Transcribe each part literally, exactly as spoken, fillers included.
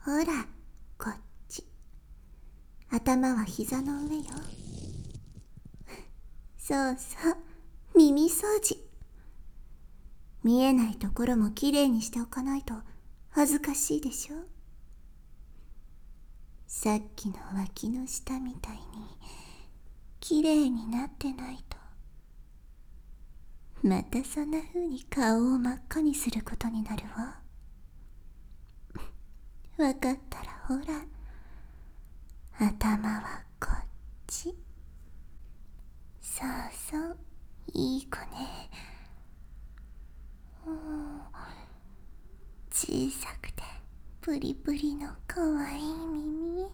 ほら、こっち。頭は膝の上よ。そうそう、耳掃除。見えないところもきれいにしておかないと恥ずかしいでしょ。さっきの脇の下みたいにきれいになってないと、またそんな風に顔を真っ赤にすることになるわ。わかったらほら、頭はこっち。そうそう、いい子ね。小さくてプリプリのかわいい耳。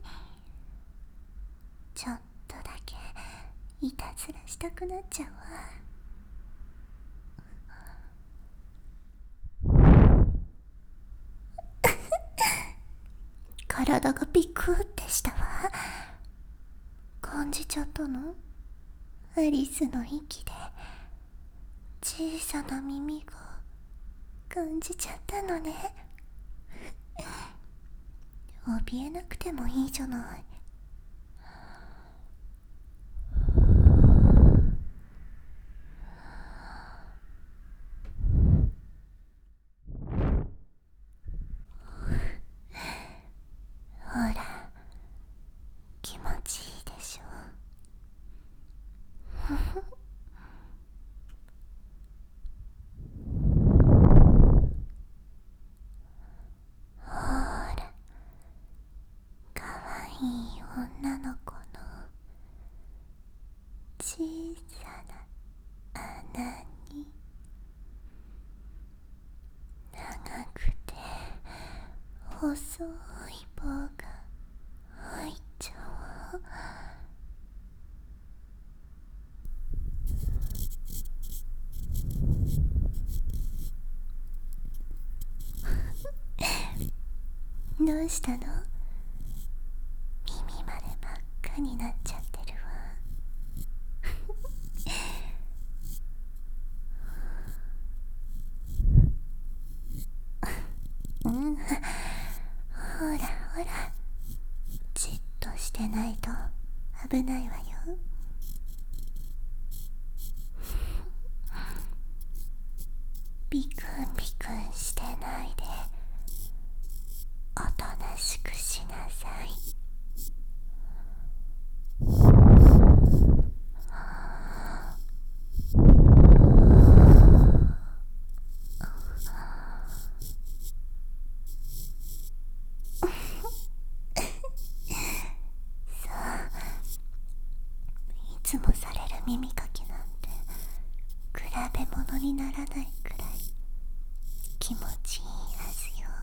ちょっとだけいたずらしたくなっちゃうわ。体がビクってしたわ。感じちゃったの？アリスの息で小さな耳が感じちゃったのね。怯えなくてもいいじゃない。ほら、気持ちいいでしょ。ほら、かわいい女の子の小さな穴に長くて細い棒が入っちゃう。どうしたの？耳まで真っ赤になっちゃってるわ。うん、ほらほら、じっとしてないと危ないわよ。ビクンビクンしてないでおとなしくしなさい。いつもされる耳かきなんて比べ物にならないくらい気持ちいいはずよ。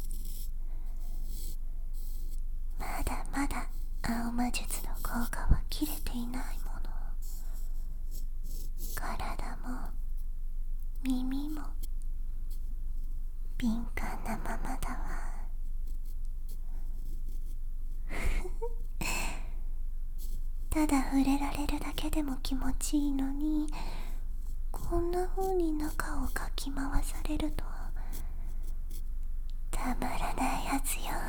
まだまだ青魔術の効果は切れていないもの。体も耳も敏感なままだわ。ただ触れられるだけでも気持ちいいのに、こんな風に中をかき回されるとたまらないやつよ。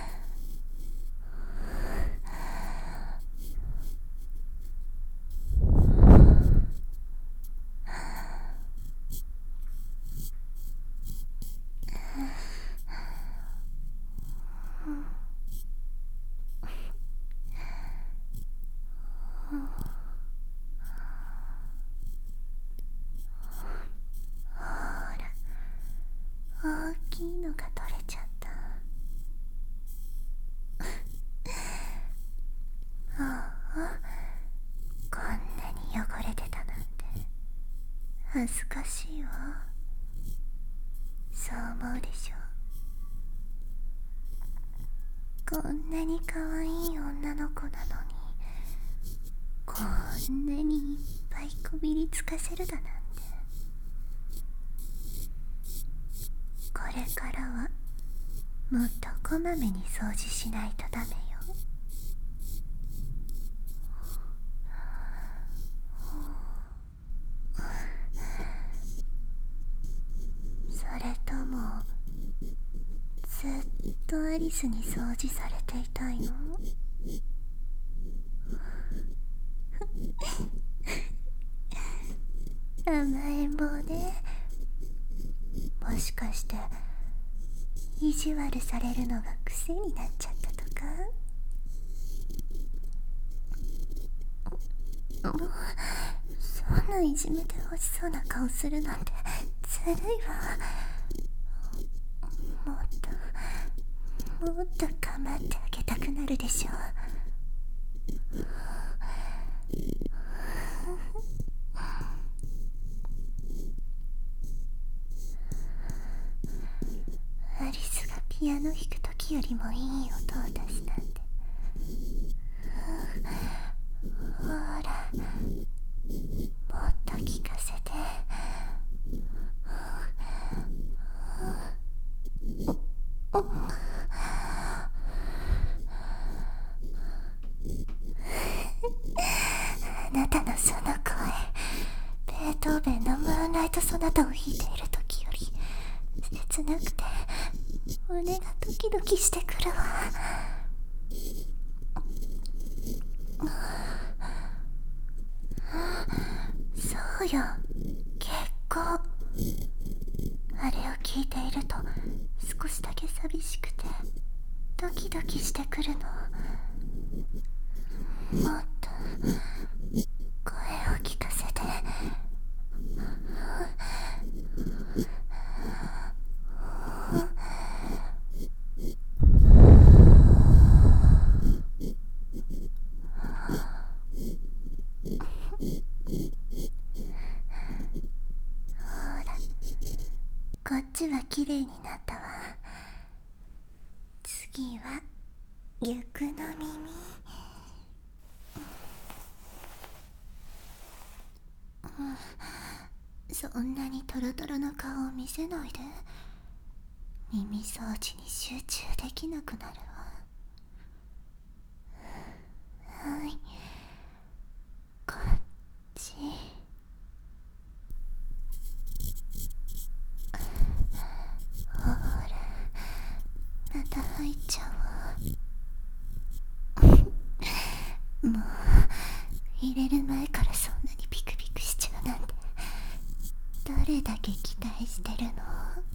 大きいのが取れちゃった。ああ、こんなに汚れてたなんて恥ずかしいわ。そう思うでしょ。こんなに可愛い女の子なのに、こんなにいっぱいこびりつかせるだなんて。これからはもっとこまめに掃除しないとダメよ。それともずっととアリスに掃除されていたいの？甘えん坊ね。もしかして意地悪されるのが癖になっちゃったとか？もうそんないじめてほしそうな顔するなんてずるいわ。もっともっと構ってあげたくなるでしょ。アリスがピアノ弾く時よりもいい音を出すなんて。ほら、もっと聞かせて。あなたのその声、ベートーベンのムーンライトソナタを弾いている時より切なくて胸がドキドキしてくるわ。そうよ、結構あれを聞いていると少しだけ寂しくてドキドキしてくるの。もっと声を聞かせて。こっちは綺麗になったわ。次は逆の耳。うん、そんなにトロトロの顔を見せないで。耳掃除に集中できなくなるわ。はい、こっち。ほら、また入っちゃうわ。もう入れる前からそんなにピクピクしちゃうなんてどれだけ期待してるの？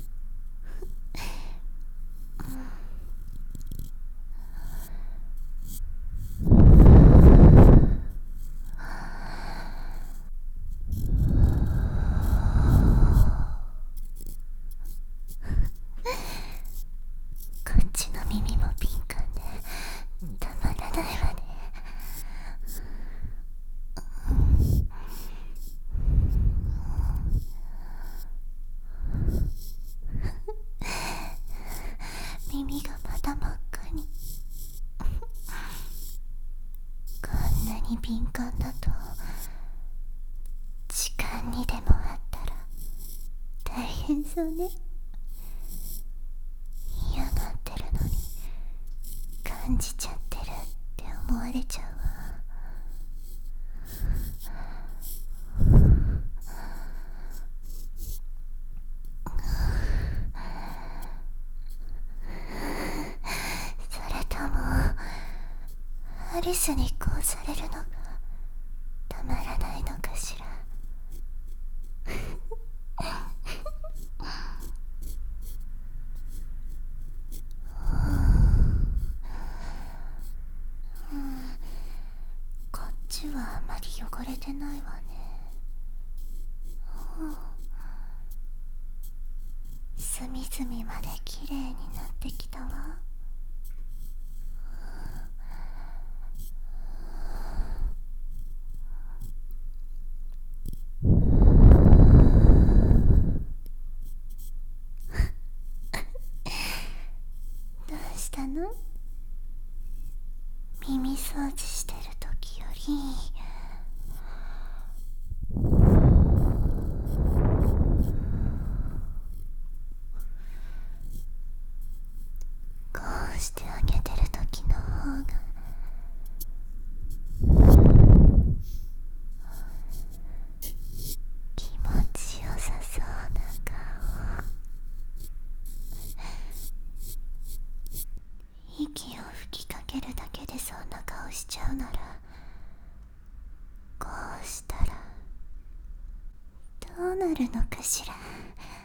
こっちの耳も敏感でたまらないわね。耳がまた真っ赤に。こんなに敏感だと時間にでもあったら大変そうね。嫌がってるのに感じちゃってるって思われちゃうわ。それともアリスにこうされるのがたまらないのかしら。うん、こっちはあまり汚れてないわね。うん、隅々まできれいになってきたわ。どうしたの？耳掃除してる時よりこうしてあげてる時の方が気持ちよさそうな顔。 息を吹きかけるだけでそんな顔しちゃうなら、こうしたらどうなるのかしら。